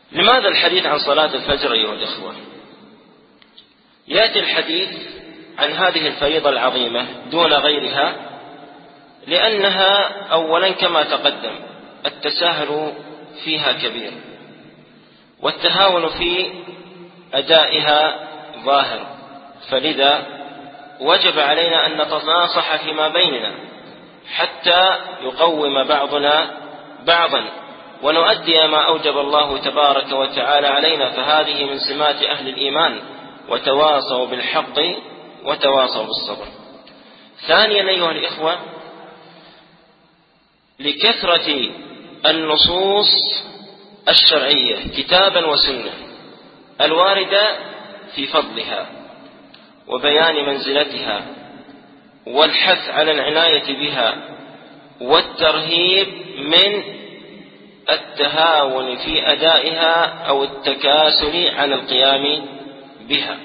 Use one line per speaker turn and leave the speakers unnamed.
لماذا الحديث عن صلاة الفجر أيها الإخوة؟ يأتي الحديث عن هذه الفريضة العظيمة دون غيرها لأنها أولا كما تقدم التساهل فيها كبير، والتهاون في أدائها ظاهر، فلذا وجب علينا أن نتناصح فيما بيننا حتى يقوم بعضنا بعضا ونؤدي ما أوجب الله تبارك وتعالى علينا، فهذه من سمات أهل الإيمان، وتواصوا بالحق وتواصوا بالصبر. ثانيا أيها الإخوة، لكثرة النصوص الشرعية كتابا وسنة الواردة في فضلها وبيان منزلتها والحث على العناية بها والترهيب من التهاون في أدائها أو التكاسل عن القيام بها.